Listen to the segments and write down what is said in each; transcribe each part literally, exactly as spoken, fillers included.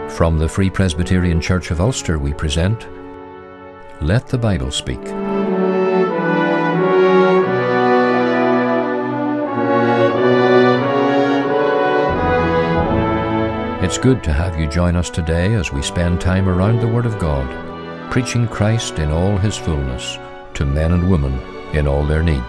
From the Free Presbyterian Church of Ulster we present Let the Bible Speak. It's good to have you join us today as we spend time around the Word of God, preaching Christ in all His fullness to men and women in all their need.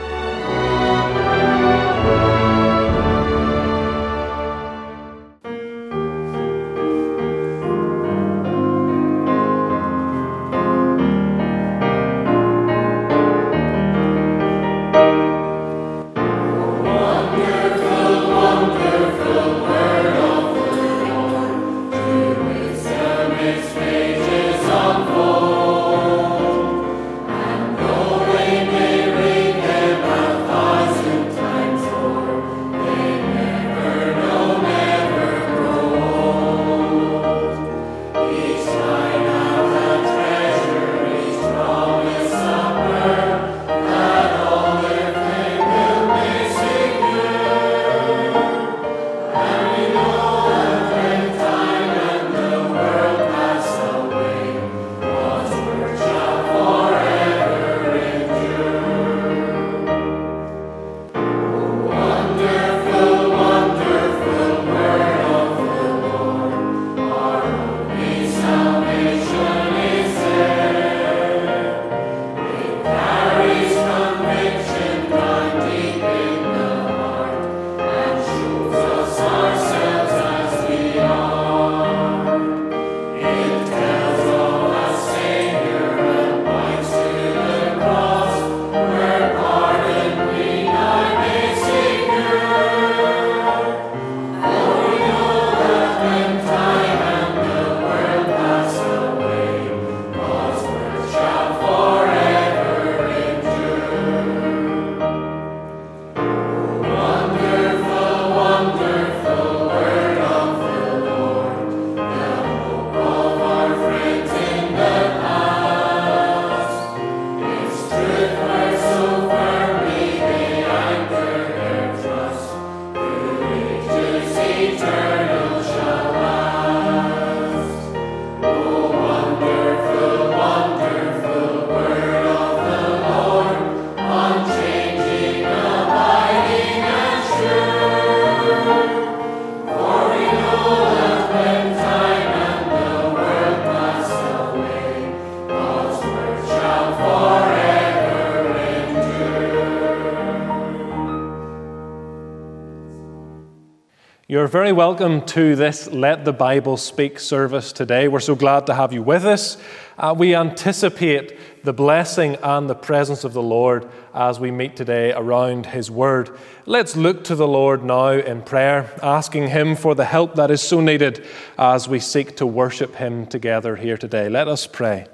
You're very welcome to this Let the Bible Speak service today. We're so glad to have you with us. Uh, we anticipate the blessing and the presence of the Lord as we meet today around His Word. Let's look to the Lord now in prayer, asking Him for the help that is so needed as we seek to worship Him together here today. Let us pray.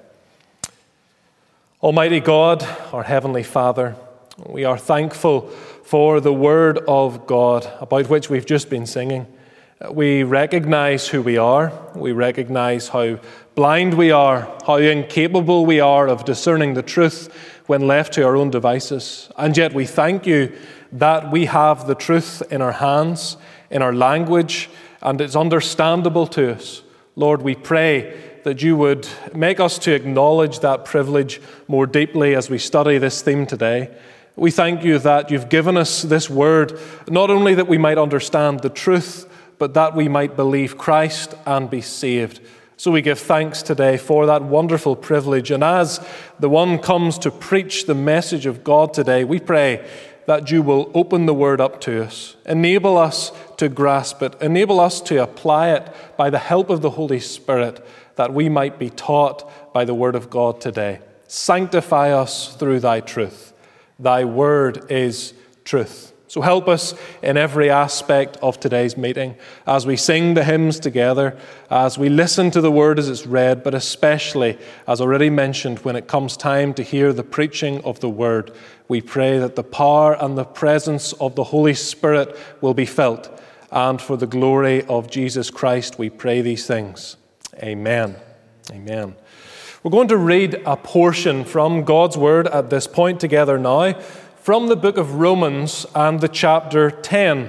Almighty God, our Heavenly Father, we are thankful for the Word of God about which we've just been singing. We recognize who we are. We recognize how blind we are, how incapable we are of discerning the truth when left to our own devices. And yet we thank you that we have the truth in our hands, in our language, and it's understandable to us. Lord, we pray that you would make us to acknowledge that privilege more deeply as we study this theme today. We thank you that you've given us this word, not only that we might understand the truth, but that we might believe Christ and be saved. So we give thanks today for that wonderful privilege. And as the one comes to preach the message of God today, we pray that you will open the word up to us, enable us to grasp it, enable us to apply it by the help of the Holy Spirit, that we might be taught by the word of God today. Sanctify us through thy truth. Thy word is truth. So help us in every aspect of today's meeting as we sing the hymns together, as we listen to the word as it's read, but especially, as already mentioned, when it comes time to hear the preaching of the word. We pray that the power and the presence of the Holy Spirit will be felt. And for the glory of Jesus Christ, we pray these things. Amen. Amen. We're going to read a portion from God's Word at this point together now, from the book of Romans and the chapter ten.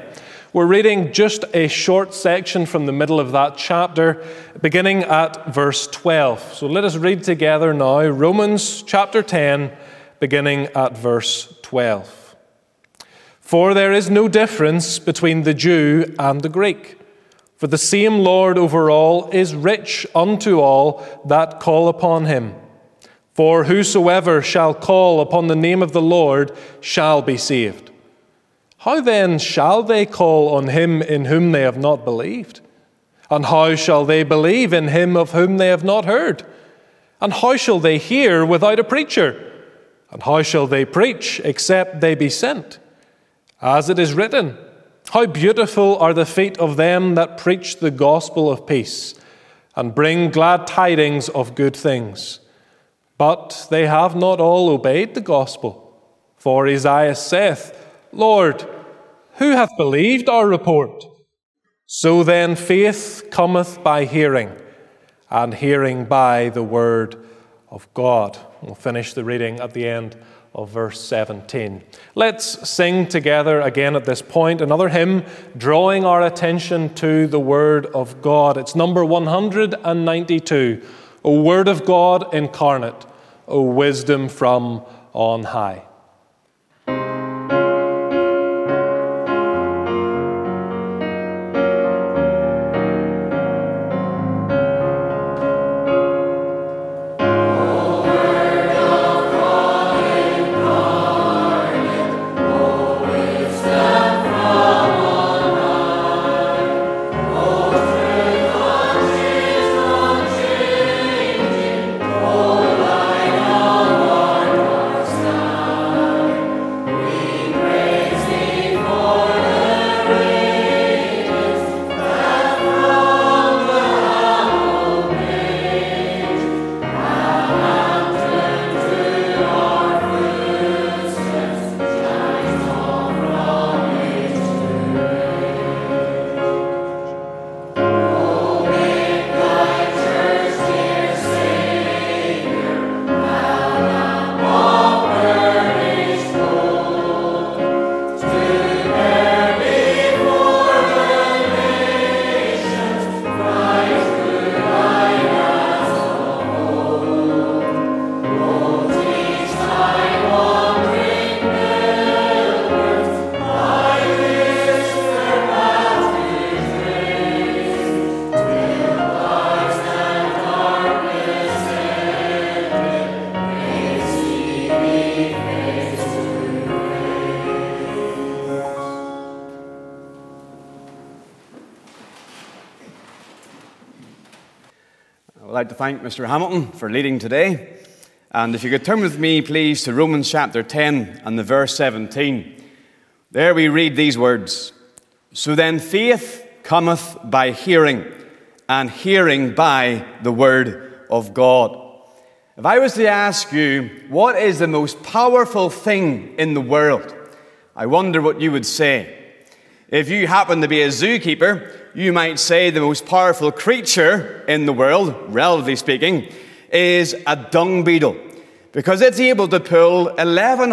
We're reading just a short section from the middle of that chapter, beginning at verse twelve. So let us read together now Romans chapter ten, beginning at verse twelve. For there is no difference between the Jew and the Greek, for the same Lord over all is rich unto all that call upon him. For whosoever shall call upon the name of the Lord shall be saved. How then shall they call on him in whom they have not believed? And how shall they believe in him of whom they have not heard? And how shall they hear without a preacher? And how shall they preach except they be sent? As it is written, how beautiful are the feet of them that preach the gospel of peace, and bring glad tidings of good things. But they have not all obeyed the gospel. For Isaiah saith, Lord, who hath believed our report? So then faith cometh by hearing, and hearing by the word of God. We'll finish the reading at the end of verse seventeen. Let's sing together again at this point another hymn drawing our attention to the word of God. It's number one hundred ninety-two. O word of God incarnate, O wisdom from on high. I'd like to thank Mister Hamilton for leading today. And if you could turn with me, please, to Romans chapter ten and the verse seventeen. There we read these words. So then faith cometh by hearing, and hearing by the word of God. If I was to ask you, what is the most powerful thing in the world? I wonder what you would say. If you happen to be a zookeeper, you might say the most powerful creature in the world, relatively speaking, is a dung beetle, because it's able to pull eleven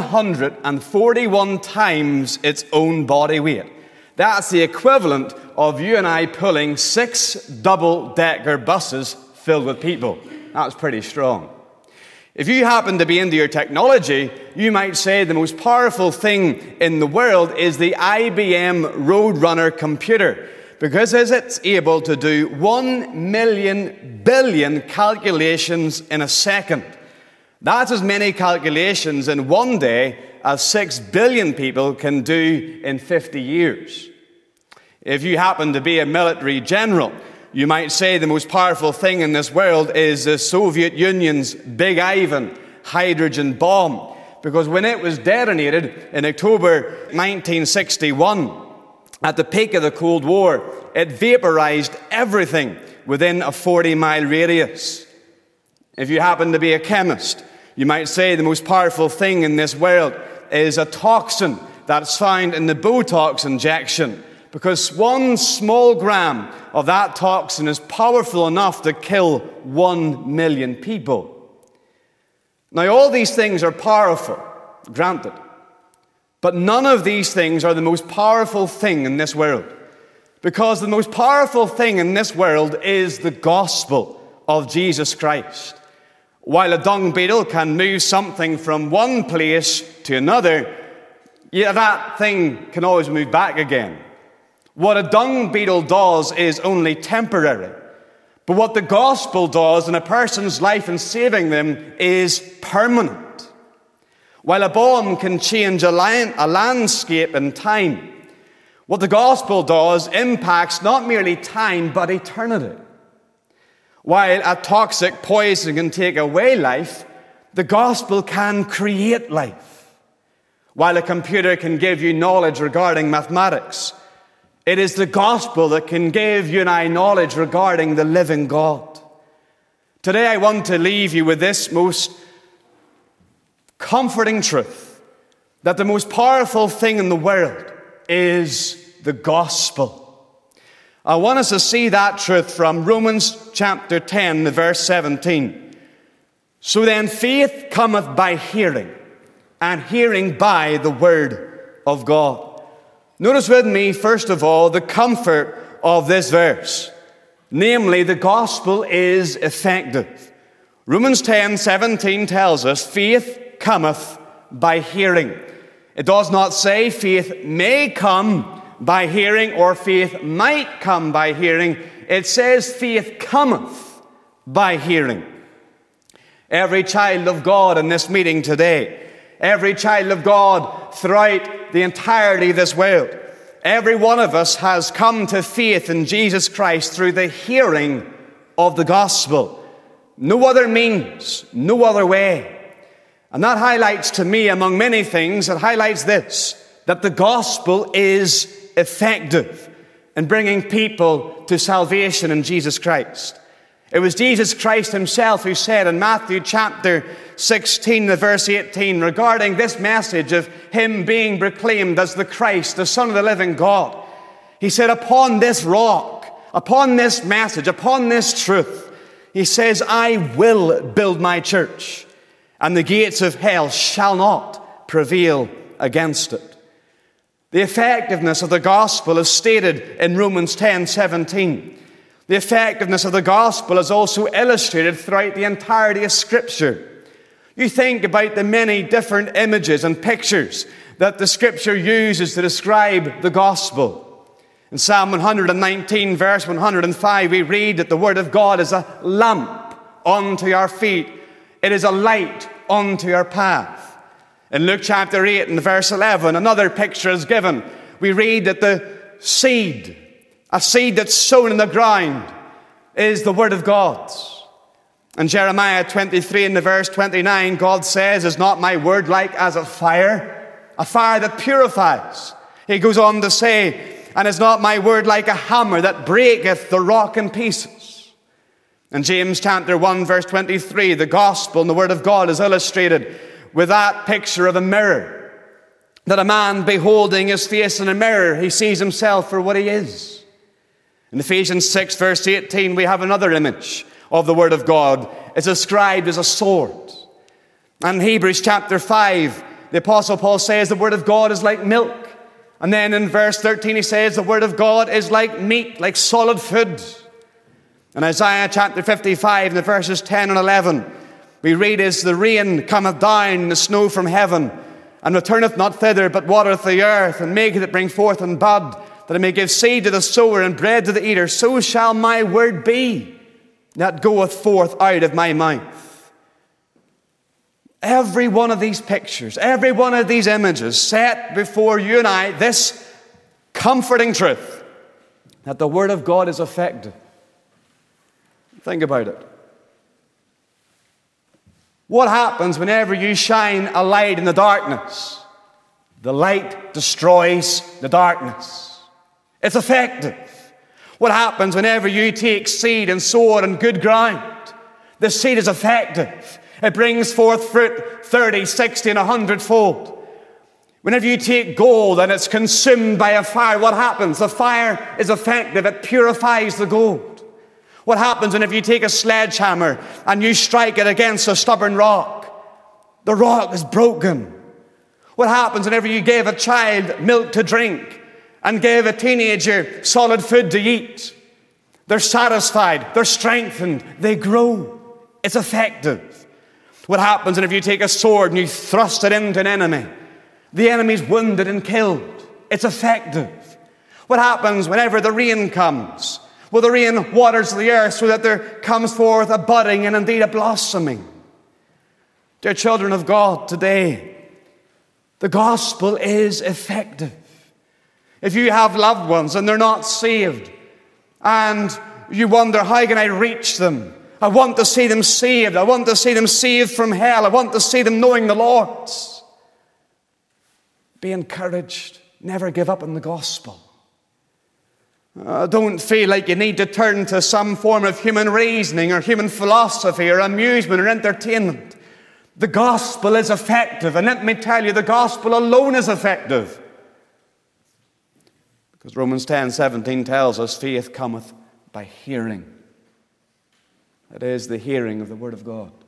forty-one times its own body weight. That's the equivalent of you and I pulling six double-decker buses filled with people. That's pretty strong. If you happen to be into your technology, you might say the most powerful thing in the world is the I B M Roadrunner computer, because it's able to do one million billion calculations in a second. That's as many calculations in one day as six billion people can do in fifty years. If you happen to be a military general, you might say the most powerful thing in this world is the Soviet Union's Big Ivan hydrogen bomb, because when it was detonated in October nineteen sixty-one, at the peak of the Cold War, it vaporized everything within a forty-mile radius. If you happen to be a chemist, you might say the most powerful thing in this world is a toxin that's found in the Botox injection, because one small gram of that toxin is powerful enough to kill one million people. Now, all these things are powerful, granted. But none of these things are the most powerful thing in this world. Because the most powerful thing in this world is the gospel of Jesus Christ. While a dung beetle can move something from one place to another, yet that thing can always move back again. What a dung beetle does is only temporary. But what the gospel does in a person's life and saving them is permanent. While a bomb can change a, line, a landscape in time, what the gospel does impacts not merely time, but eternity. While a toxic poison can take away life, the gospel can create life. While a computer can give you knowledge regarding mathematics, it is the gospel that can give you and I knowledge regarding the living God. Today I want to leave you with this most comforting truth, that the most powerful thing in the world is the gospel. I want us to see that truth from Romans chapter ten, verse seventeen. So then faith cometh by hearing, and hearing by the word of God. Notice with me, first of all, the comfort of this verse. Namely, the gospel is effective. Romans ten seventeen tells us, faith cometh by hearing. It does not say faith may come by hearing or faith might come by hearing. It says faith cometh by hearing. Every child of God in this meeting today, every child of God throughout the entirety of this world, every one of us has come to faith in Jesus Christ through the hearing of the gospel. No other means, no other way. And that highlights to me, among many things, it highlights this, that the gospel is effective in bringing people to salvation in Jesus Christ. It was Jesus Christ himself who said in Matthew chapter sixteen, verse eighteen, regarding this message of him being proclaimed as the Christ, the Son of the living God. He said, upon this rock, upon this message, upon this truth, he says, I will build my church, and the gates of hell shall not prevail against it. The effectiveness of the gospel is stated in Romans ten seventeen. The effectiveness of the gospel is also illustrated throughout the entirety of Scripture. You think about the many different images and pictures that the Scripture uses to describe the gospel. In Psalm one nineteen, verse one hundred five, we read that the Word of God is a lamp unto our feet. It is a light unto our path. In Luke chapter eight and verse eleven, another picture is given. We read that the seed, a seed that's sown in the ground, is the Word of God. In Jeremiah twenty-three and the verse twenty-nine, God says, is not my word like as a fire, a fire that purifies? He goes on to say, and is not my word like a hammer that breaketh the rock in pieces? In James chapter one, verse twenty-three, the gospel and the Word of God is illustrated with that picture of a mirror, that a man beholding his face in a mirror, he sees himself for what he is. In Ephesians six, verse eighteen, we have another image of the Word of God. It's described as a sword. And in Hebrews chapter five, the Apostle Paul says the Word of God is like milk. And then in verse thirteen, he says the Word of God is like meat, like solid food. In Isaiah chapter fifty-five, in the verses ten and eleven, we read, as the rain cometh down, the snow from heaven, and returneth not thither, but watereth the earth, and maketh it bring forth and bud, that it may give seed to the sower and bread to the eater, so shall my word be that goeth forth out of my mouth. Every one of these pictures, every one of these images set before you and I this comforting truth, that the Word of God is effective. Think about it. What happens whenever you shine a light in the darkness? The light destroys the darkness. It's effective. What happens whenever you take seed and sow it in good ground? The seed is effective. It brings forth fruit thirty, sixty, and a hundredfold. Whenever you take gold and it's consumed by a fire, what happens? The fire is effective. It purifies the gold. What happens whenever you take a sledgehammer and you strike it against a stubborn rock? The rock is broken. What happens whenever you gave a child milk to drink and gave a teenager solid food to eat? They're satisfied, they're strengthened, they grow. It's effective. What happens whenever you take a sword and you thrust it into an enemy? The enemy's wounded and killed. It's effective. What happens whenever the rain comes? Well, the rain waters the earth so that there comes forth a budding and indeed a blossoming. Dear children of God, today, the gospel is effective. If you have loved ones and they're not saved, and you wonder, how can I reach them? I want to see them saved. I want to see them saved from hell. I want to see them knowing the Lord. Be encouraged. Never give up on the gospel. Uh, don't feel like you need to turn to some form of human reasoning or human philosophy or amusement or entertainment. The gospel is effective. And let me tell you, the gospel alone is effective. Because Romans ten seventeen tells us, faith cometh by hearing. It is the hearing of the Word of God.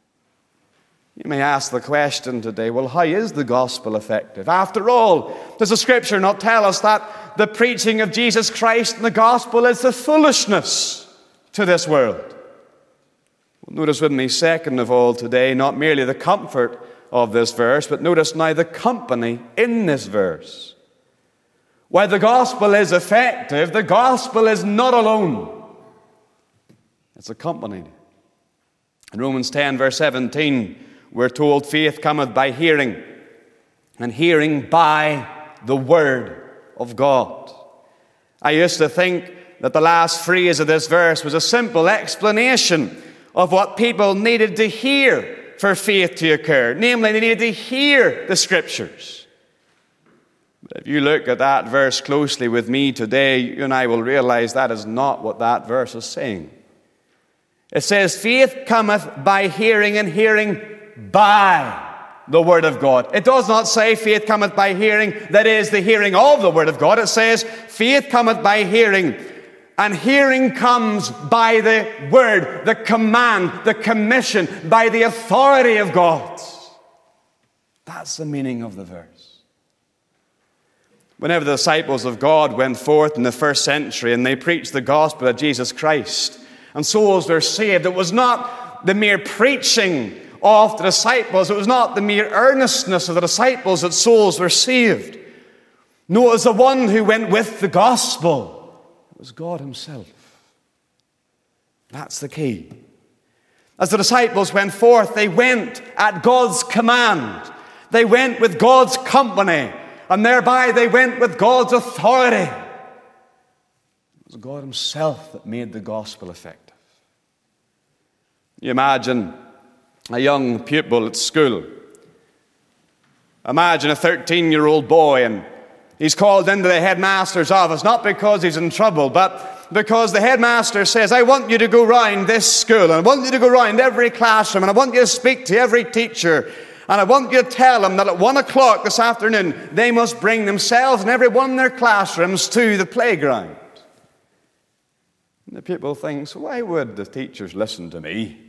You may ask the question today, well, how is the gospel effective? After all, does the Scripture not tell us that the preaching of Jesus Christ and the gospel is the foolishness to this world? Well, notice with me, second of all today, not merely the comfort of this verse, but notice now the company in this verse. While the gospel is effective, the gospel is not alone. It's accompanied. In Romans ten, verse seventeen, we're told faith cometh by hearing, and hearing by the word of God. I used to think that the last phrase of this verse was a simple explanation of what people needed to hear for faith to occur. Namely, they needed to hear the Scriptures. But if you look at that verse closely with me today, you and I will realize that is not what that verse is saying. It says, faith cometh by hearing, and hearing by the Word of God. It does not say faith cometh by hearing, that is, the hearing of the Word of God. It says faith cometh by hearing, and hearing comes by the Word, the command, the commission, by the authority of God. That's the meaning of the verse. Whenever the disciples of God went forth in the first century and they preached the gospel of Jesus Christ, and souls were saved, it was not the mere preaching of the disciples, it was not the mere earnestness of the disciples that souls were saved. No, it was the one who went with the gospel. It was God Himself. That's the key. As the disciples went forth, they went at God's command. They went with God's company, and thereby they went with God's authority. It was God Himself that made the gospel effective. You imagine a young pupil at school. Imagine a thirteen-year-old boy, and he's called into the headmaster's office, not because he's in trouble, but because the headmaster says, I want you to go round this school, and I want you to go round every classroom, and I want you to speak to every teacher, and I want you to tell them that at one o'clock this afternoon, they must bring themselves and every one in their classrooms to the playground. And the pupil thinks, why would the teachers listen to me?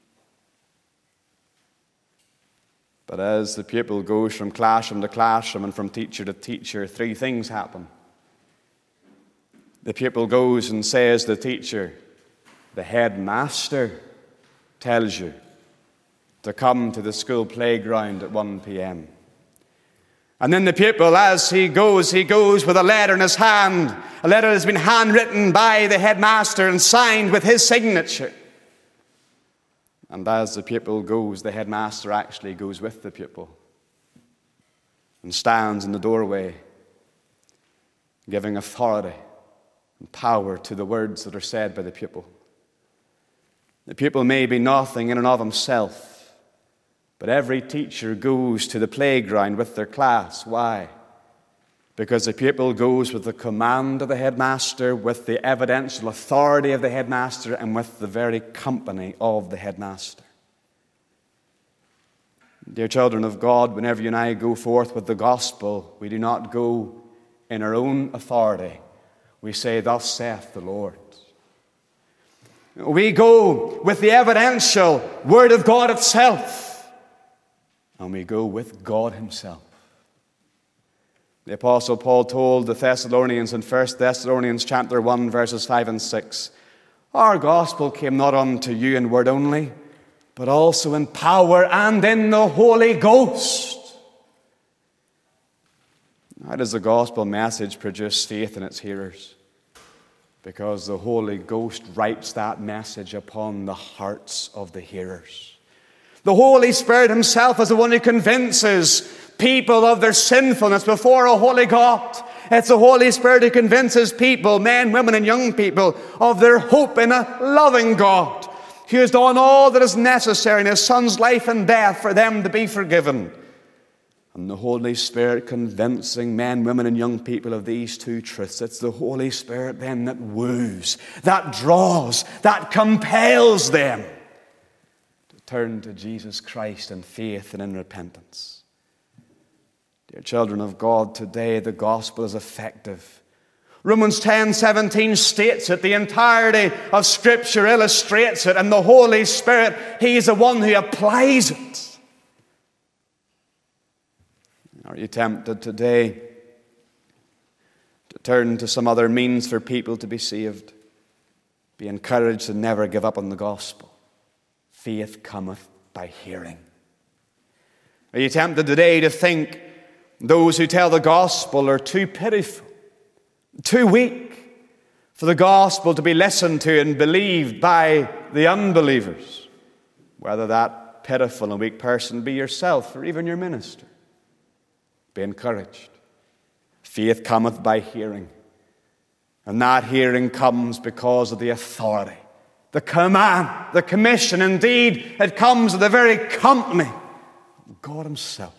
But as the pupil goes from classroom to classroom and from teacher to teacher, three things happen. The pupil goes and says to the teacher, the headmaster tells you to come to the school playground at one p.m. And then the pupil, as he goes, he goes with a letter in his hand. A letter that has been handwritten by the headmaster and signed with his signature. And as the pupil goes, the headmaster actually goes with the pupil and stands in the doorway, giving authority and power to the words that are said by the pupil. The pupil may be nothing in and of himself, but every teacher goes to the playground with their class. Why? Because the pupil goes with the command of the headmaster, with the evidential authority of the headmaster, and with the very company of the headmaster. Dear children of God, whenever you and I go forth with the gospel, we do not go in our own authority. We say, thus saith the Lord. We go with the evidential Word of God itself, and we go with God Himself. The Apostle Paul told the Thessalonians in First Thessalonians chapter one, verses five and six, "Our gospel came not unto you in word only, but also in power and in the Holy Ghost." How does the gospel message produce faith in its hearers? Because the Holy Ghost writes that message upon the hearts of the hearers. The Holy Spirit himself is the one who convinces people of their sinfulness before a holy God. It's the Holy Spirit who convinces people, men, women, and young people, of their hope in a loving God who has done all that is necessary in his Son's life and death for them to be forgiven. And the Holy Spirit convincing men, women, and young people of these two truths. It's the Holy Spirit then that woos, that draws, that compels them to turn to Jesus Christ in faith and in repentance. Dear children of God, today the gospel is effective. Romans ten seventeen states it. The entirety of Scripture illustrates it. And the Holy Spirit, he is the one who applies it. Are you tempted today to turn to some other means for people to be saved? Be encouraged to never give up on the gospel. Faith cometh by hearing. Are you tempted today to think those who tell the gospel are too pitiful, too weak for the gospel to be listened to and believed by the unbelievers? Whether that pitiful and weak person be yourself or even your minister. Be encouraged. Faith cometh by hearing. And that hearing comes because of the authority, the command, the commission. Indeed, it comes of the very company of God himself.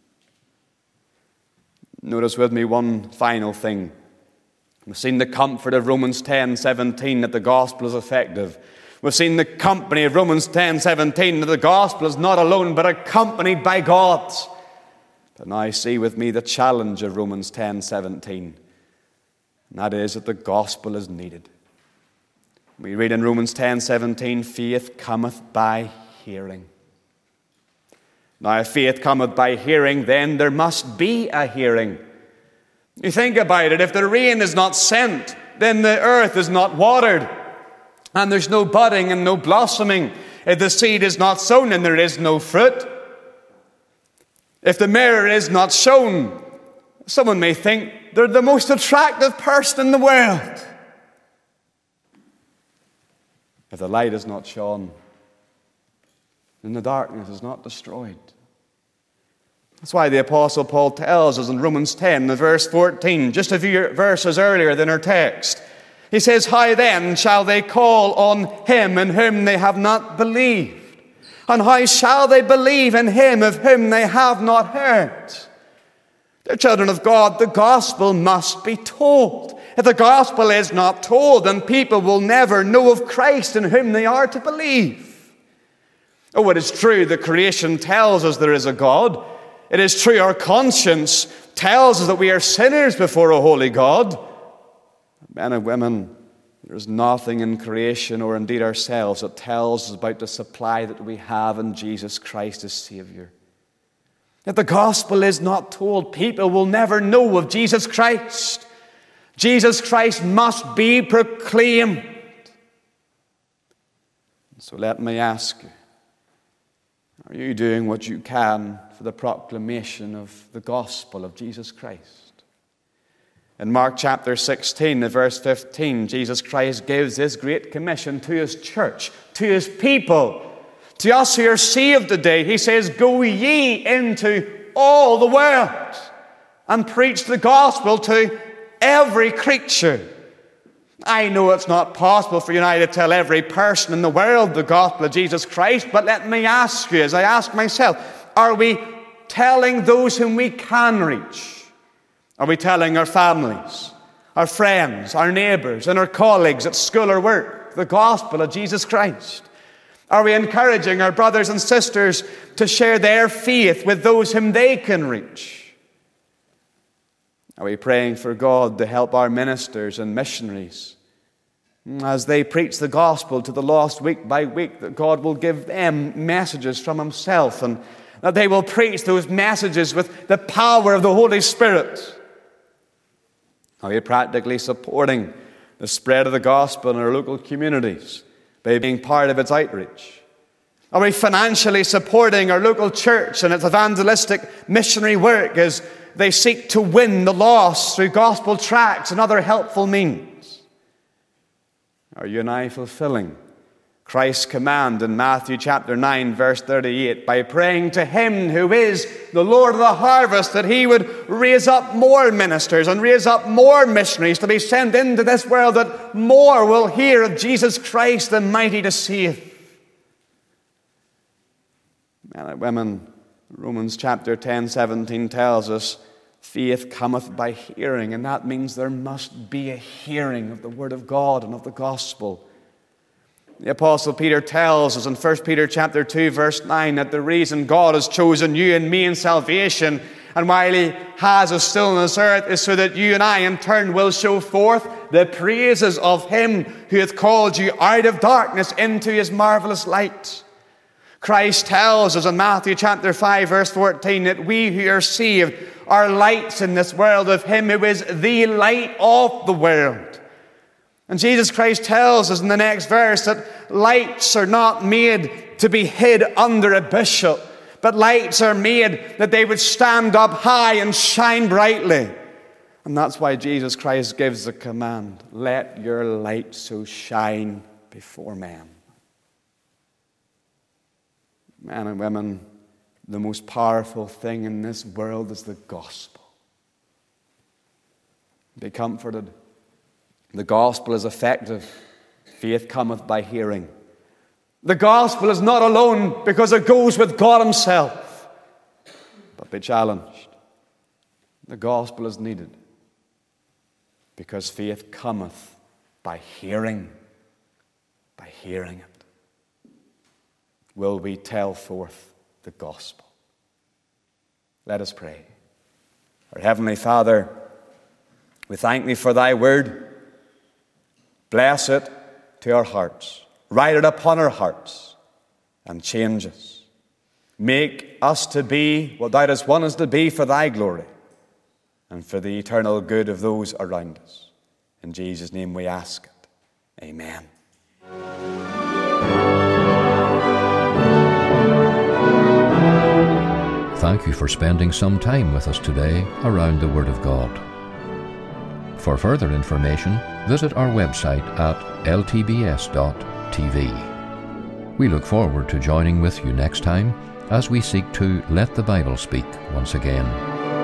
Notice with me one final thing. We've seen the comfort of Romans ten seventeen that the gospel is effective. We've seen the company of Romans ten seventeen that the gospel is not alone but accompanied by God. But now see with me the challenge of Romans ten seventeen. And that is that the gospel is needed. We read in Romans ten seventeen, faith cometh by hearing. Now if faith cometh by hearing, then there must be a hearing. You think about it, if the rain is not sent, then the earth is not watered. And there's no budding and no blossoming. If the seed is not sown, then there is no fruit. If the mirror is not shown, someone may think they're the most attractive person in the world. If the light is not shone, then the darkness is not destroyed. That's why the Apostle Paul tells us in Romans ten, the verse fourteen, just a few verses earlier than our text. He says, "How then shall they call on him in whom they have not believed? And how shall they believe in him of whom they have not heard?" Dear children of God, the gospel must be told. If the gospel is not told, then people will never know of Christ in whom they are to believe. Oh, it is true that creation tells us there is a God. It is true our conscience tells us that we are sinners before a holy God. Men and women, there is nothing in creation or indeed ourselves that tells us about the supply that we have in Jesus Christ as Savior. If the gospel is not told, people will never know of Jesus Christ. Jesus Christ must be proclaimed. So let me ask you, are you doing what you can for the proclamation of the gospel of Jesus Christ? In Mark chapter sixteen, verse fifteen, Jesus Christ gives this great commission to his church, to his people, to us who are saved today. He says, "Go ye into all the world and preach the gospel to every creature." I know it's not possible for you and I to tell every person in the world the gospel of Jesus Christ, but let me ask you, as I ask myself, are we telling those whom we can reach? Are we telling our families, our friends, our neighbors, and our colleagues at school or work the gospel of Jesus Christ? Are we encouraging our brothers and sisters to share their faith with those whom they can reach? Are we praying for God to help our ministers and missionaries as they preach the gospel to the lost week by week, that God will give them messages from himself and that they will preach those messages with the power of the Holy Spirit? Are we practically supporting the spread of the gospel in our local communities by being part of its outreach? Are we financially supporting our local church and its evangelistic missionary work as they seek to win the lost through gospel tracts and other helpful means? Are you and I fulfilling Christ's command in Matthew chapter nine, verse thirty-eight, by praying to Him who is the Lord of the harvest that He would raise up more ministers and raise up more missionaries to be sent into this world, that more will hear of Jesus Christ, the mighty to save? Men and women, Romans chapter ten, seventeen tells us faith cometh by hearing, and that means there must be a hearing of the Word of God and of the gospel. The Apostle Peter tells us in First Peter chapter two, verse nine, that the reason God has chosen you and me in salvation, and while He has us still on this earth, is so that you and I in turn will show forth the praises of Him who hath called you out of darkness into His marvelous light. Christ tells us in Matthew chapter five, verse fourteen, that we who are saved are lights in this world of Him who is the light of the world. And Jesus Christ tells us in the next verse that lights are not made to be hid under a bushel, but lights are made that they would stand up high and shine brightly. And that's why Jesus Christ gives the command, let your light so shine before men. Men and women, the most powerful thing in this world is the gospel. Be comforted. The gospel is effective. Faith cometh by hearing. The gospel is not alone because it goes with God Himself. But be challenged. The gospel is needed because faith cometh by hearing. By hearing it. Will we tell forth the gospel? Let us pray. Our Heavenly Father, we thank Thee for Thy word. Bless it to our hearts. Write it upon our hearts and change us. Make us to be what Thou dost want us to be for Thy glory and for the eternal good of those around us. In Jesus' name we ask it. Amen. Thank you for spending some time with us today around the Word of God. For further information, visit our website at l t b s dot t v. We look forward to joining with you next time as we seek to let the Bible speak once again.